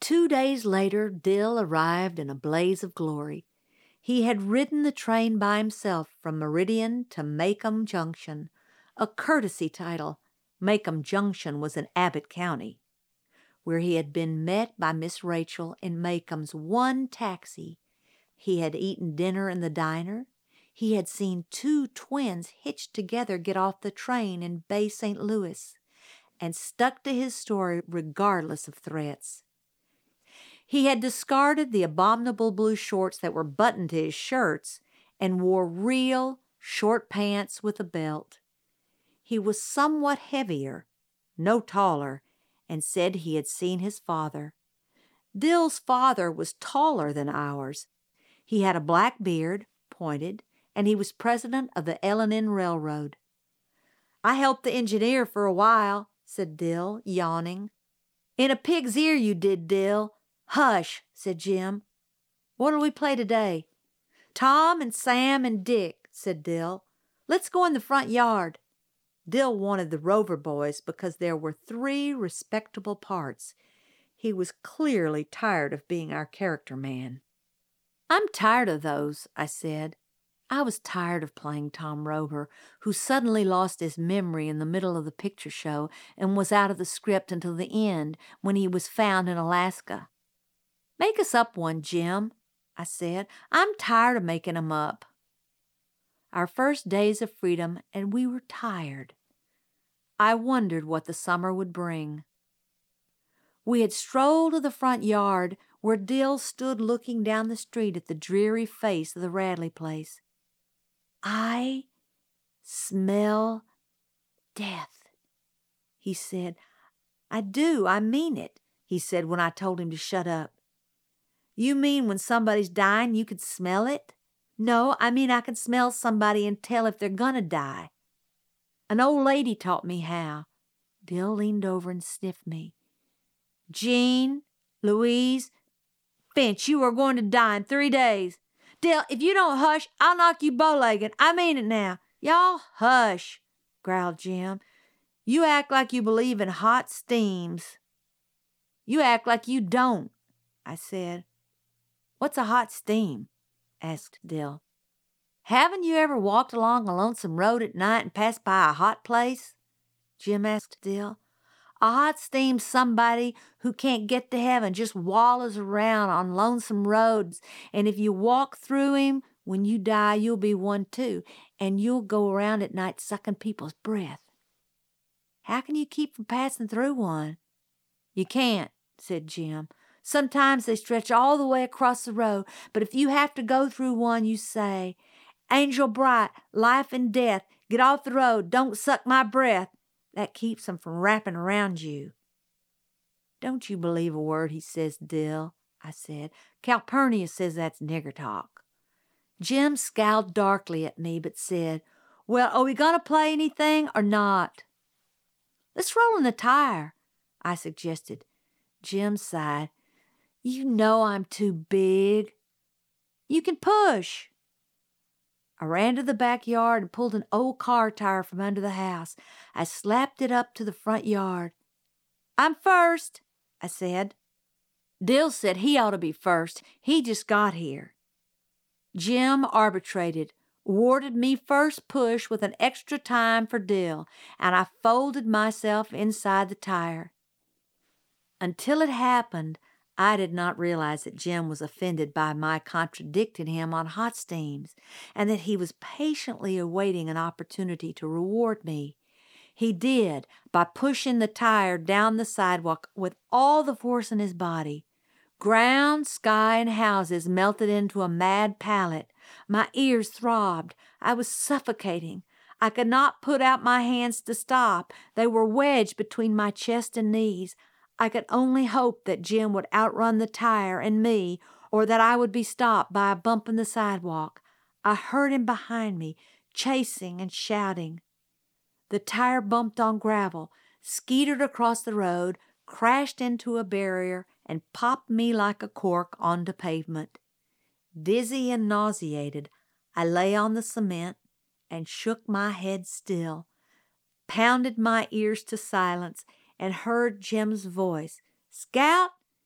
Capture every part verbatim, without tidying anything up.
Two days later, Dill arrived in a blaze of glory. He had ridden the train by himself from Meridian to Macomb Junction, a courtesy title. Macomb Junction was in Abbott County, where he had been met by Miss Rachel in Macomb's one taxi. He had eaten dinner in the diner. He had seen two twins hitched together get off the train in Bay Saint Louis, and stuck to his story regardless of threats. He had discarded the abominable blue shorts that were buttoned to his shirts and wore real short pants with a belt. He was somewhat heavier, no taller, and said he had seen his father. Dill's father was taller than ours. He had a black beard, pointed, and he was president of the L and N Railroad. "I helped the engineer for a while," said Dill, yawning. "In a pig's ear you did, Dill." "Hush," said Jim. "What'll we play today?" "Tom and Sam and Dick," said Dill. "Let's go in the front yard." Dill wanted the Rover boys because there were three respectable parts. He was clearly tired of being our character man. "I'm tired of those," I said. I was tired of playing Tom Rover, who suddenly lost his memory in the middle of the picture show and was out of the script until the end, when he was found in Alaska. "Make us up one, Jim," I said. "I'm tired of making 'em up." Our first days of freedom, and we were tired. I wondered what the summer would bring. We had strolled to the front yard, where Dill stood looking down the street at the dreary face of the Radley place. "I smell death," he said. "I do, I mean it," he said when I told him to shut up. "You mean when somebody's dying you can smell it?" "No, I mean I can smell somebody and tell if they're gonna die. An old lady taught me how." Dill leaned over and sniffed me. "Jean, Louise, Finch, you are going to die in three days. Dill, if you don't hush, I'll knock you bow-legged. I mean it now." "Y'all hush," growled Jim. "You act like you believe in hot steams." "You act like you don't," I said. "What's a hot steam?" asked Dill. "Haven't you ever walked along a lonesome road at night and passed by a hot place?" Jim asked Dill. "A hot steam's somebody who can't get to heaven, just wallows around on lonesome roads, and if you walk through him, when you die you'll be one too, and you'll go around at night sucking people's breath." "How can you keep from passing through one?" "You can't," said Jim. "Sometimes they stretch all the way across the road, but if you have to go through one, you say, 'Angel bright, life and death, get off the road, don't suck my breath.' That keeps them from wrapping around you." "Don't you believe a word he says, Dill," I said. "Calpurnia says that's nigger talk." Jim scowled darkly at me, but said, "Well, are we going to play anything or not?" "Let's roll in the tire," I suggested. Jim sighed. "You know I'm too big." "You can push." I ran to the backyard and pulled an old car tire from under the house. I slapped it up to the front yard. "I'm first," I said. Dill said he ought to be first. He just got here. Jim arbitrated, awarded me first push with an extra time for Dill, and I folded myself inside the tire. Until it happened, I did not realize that Jim was offended by my contradicting him on hot steams, and that he was patiently awaiting an opportunity to reward me. He did, by pushing the tire down the sidewalk with all the force in his body. Ground, sky, and houses melted into a mad palette. My ears throbbed. I was suffocating. I could not put out my hands to stop. They were wedged between my chest and knees. I could only hope that Jim would outrun the tire and me, or that I would be stopped by a bump in the sidewalk. I heard him behind me, chasing and shouting. The tire bumped on gravel, skeetered across the road, crashed into a barrier, and popped me like a cork onto pavement. Dizzy and nauseated, I lay on the cement and shook my head still, pounded my ears to silence, and heard Jim's voice. "Scout,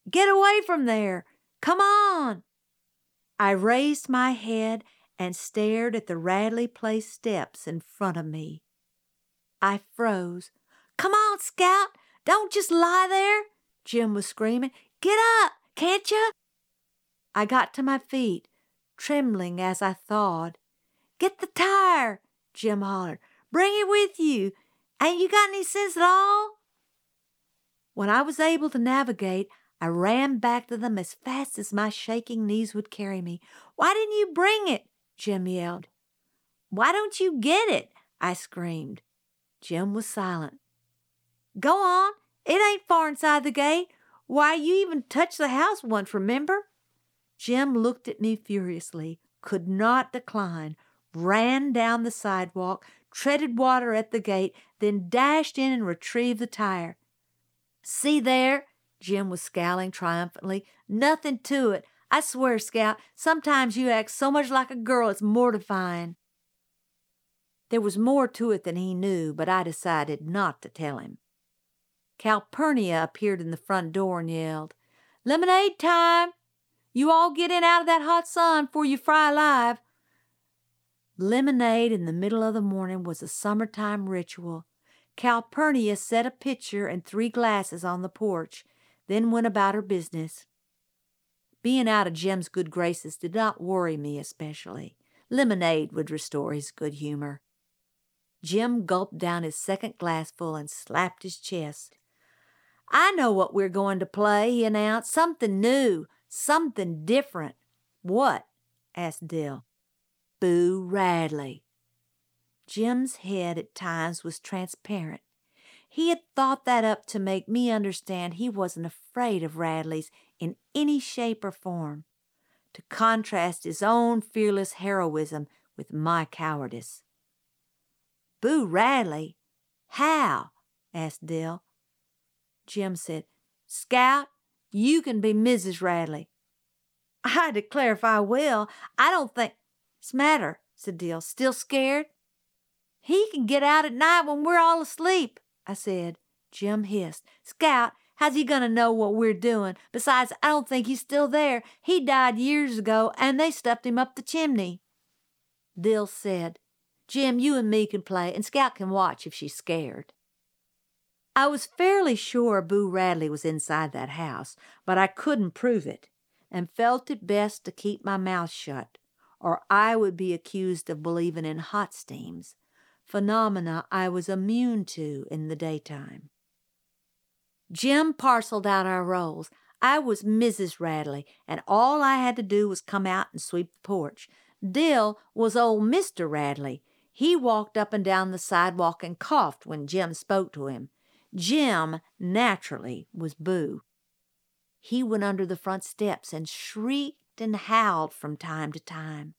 Get away from there! Come on! I raised my head and stared at the Radley Place steps in front of me. I froze. Come on, Scout! Don't just lie there! Jim was screaming. Get up, can't you? I got to my feet, trembling as I thawed. Get the tire, Jim hollered. Bring it with you. Ain't you got any sense at all? When I was able to navigate, I ran back to them as fast as my shaking knees would carry me. Why didn't you bring it? Jim yelled. Why don't you get it? I screamed. Jim was silent. Go on. It ain't far inside the gate. Why, you even touched the house once, remember? Jim looked at me furiously, could not decline, ran down the sidewalk, treaded water at the gate, then dashed in and retrieved the tire. See there? Jim was scowling triumphantly. Nothing to it. I swear, Scout, sometimes you act so much like a girl it's mortifying. There was more to it than he knew, but I decided not to tell him. Calpurnia appeared in the front door and yelled, Lemonade time! You all get in out of that hot sun before you fry alive. Lemonade in the middle of the morning was a summertime ritual. Calpurnia set a pitcher and three glasses on the porch, then went about her business. Being out of Jim's good graces did not worry me especially. Lemonade would restore his good humor. Jim gulped down his second glassful and slapped his chest. I know what we're going to play, he announced. Something new, something different. What? Asked Dill. Boo Radley. Jim's head at times was transparent. He had thought that up to make me understand he wasn't afraid of Radley's in any shape or form, to contrast his own fearless heroism with my cowardice. Boo Radley? How? Asked Dill. Jim said, Scout, you can be Missus Radley. I declare if I will, I don't think... What's the matter? Said Dill. Still scared? He can get out at night when we're all asleep, I said. Jim hissed. Scout, how's he going to know what we're doing? Besides, I don't think he's still there. He died years ago, and they stuffed him up the chimney. Dill said, Jim, you and me can play, and Scout can watch if she's scared. I was fairly sure Boo Radley was inside that house, but I couldn't prove it, and felt it best to keep my mouth shut, or I would be accused of believing in hot steams, phenomena I was immune to in the daytime. Jim parceled out our roles. I was Missus Radley, and all I had to do was come out and sweep the porch. Dill was old Mister Radley. He walked up and down the sidewalk and coughed when Jim spoke to him. Jim, naturally, was Boo. He went under the front steps and shrieked and howled from time to time.